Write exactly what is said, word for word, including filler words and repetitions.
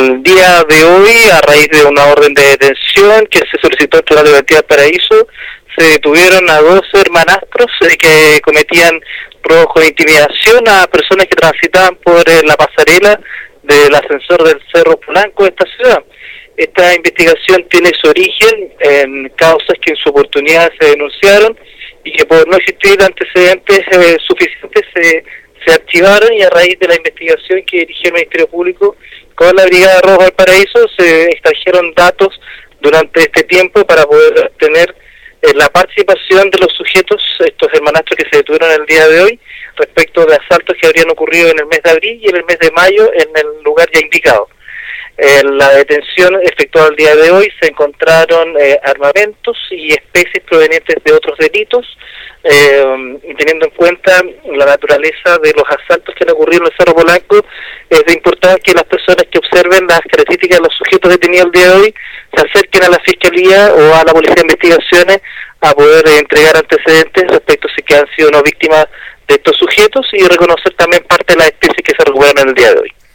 el día de hoy, a raíz de una orden de detención que se solicitó en la Libertad Paraíso, se detuvieron a dos hermanastros eh, que cometían robos con intimidación a personas que transitaban por eh, la pasarela del ascensor del Cerro Polanco de esta ciudad. Esta investigación tiene su origen en causas que en su oportunidad se denunciaron y que por no existir antecedentes eh, suficientes se, se archivaron, y a raíz de la investigación que dirigió el Ministerio Público con la Brigada Roja del Paraíso se extrajeron datos durante este tiempo para poder obtener eh, la participación de los sujetos, estos hermanastros que se detuvieron el día de hoy, respecto de asaltos que habrían ocurrido en el mes de abril y en el mes de mayo en el lugar ya indicado. En la detención efectuada el día de hoy se encontraron eh, armamentos y especies provenientes de otros delitos, eh, teniendo en cuenta la naturaleza de los asaltos que han ocurrido en el Cerro Polanco. Es de importancia que las personas que observen las características de los sujetos detenidos el día de hoy se acerquen a la Fiscalía o a la Policía de Investigaciones a poder eh, entregar antecedentes respecto a si que han sido no víctimas de estos sujetos y reconocer también parte de las especies que se recuperan en el día de hoy.